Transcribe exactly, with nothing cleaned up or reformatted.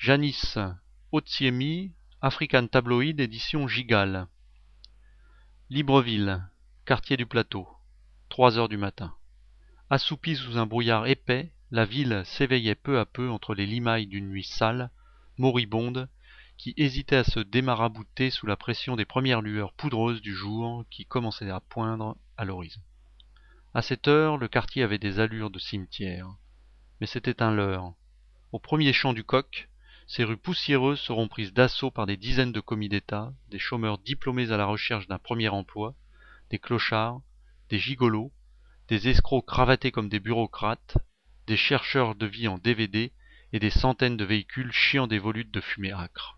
Janis Ottiemi, African Tabloid, édition Gigal. Libreville, quartier du Plateau, trois heures du matin. Assoupie sous un brouillard épais, la ville s'éveillait peu à peu entre les limailles d'une nuit sale, moribonde, qui hésitait à se démarabouter sous la pression des premières lueurs poudreuses du jour qui commençaient à poindre à l'horizon. À cette heure, le quartier avait des allures de cimetière. Mais c'était un leurre. Au premier chant du coq, ces rues poussiéreuses seront prises d'assaut par des dizaines de commis d'État, des chômeurs diplômés à la recherche d'un premier emploi, des clochards, des gigolos, des escrocs cravatés comme des bureaucrates, des chercheurs de vie en D V D et des centaines de véhicules chiant des volutes de fumée âcre.